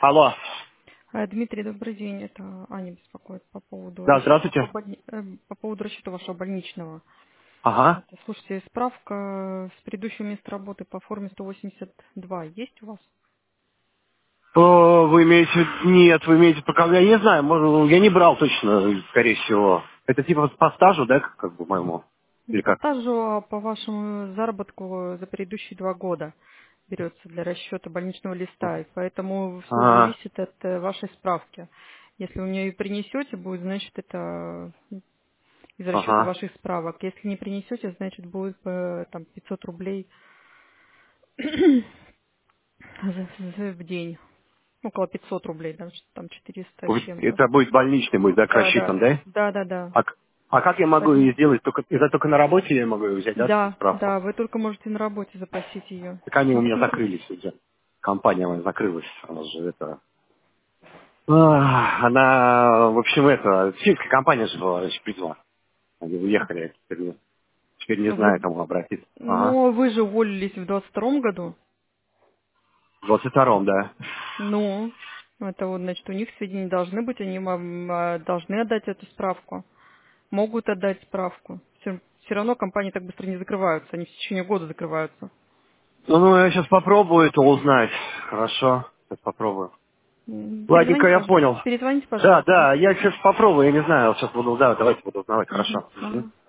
Алло. Дмитрий, добрый день. Это Аня беспокоит по поводу Да, расчета здравствуйте. по поводу расчета вашего больничного. Ага. Это, слушайте, справка с предыдущего места работы по форме 182 есть у вас? О, вы имеете... Нет, вы имеете... Я не знаю, я не брал точно, скорее всего. Это типа по стажу, да, как бы моему? Не Или по как? стажу, а по вашему заработку за предыдущие 2 года берется для расчета больничного листа. И поэтому все А, зависит от вашей справки. Если вы мне ее принесете, будет, значит, это из расчета ага, ваших справок. Если не принесете, значит, будет там 500 рублей в день. Около 500 рублей, да, что там 400 с чем-то. Это будет больничный, будет, так Да, рассчитан, да. да? Да, да, да. А, а как я могу Поэтому... ее сделать? Это только на работе я могу ее взять, да, такую Да, справку? да, вы только можете на работе запросить ее. Так они у Ну, меня смотрите. закрылись уже. Компания моя закрылась. Она же это... Она, в общем, это... Финская компания же была, еще призвала. Они уехали, теперь не знаю, Вы... кому обратиться. Ага. Ну, вы же уволились в 22-м году. В 22-м, да. Ну, это вот, значит, у них сведения должны быть, они вам должны отдать эту справку. Могут отдать справку. Все равно компании так быстро не закрываются, они в течение года закрываются. Ну, я сейчас попробую это узнать. Хорошо, сейчас попробую. Ладненько, Перезвоните, я понял. перезвоните, Да, пожалуйста. да, я сейчас попробую, я не знаю, сейчас буду, да, давайте буду узнавать, Мгм. хорошо. Ага. Мгм.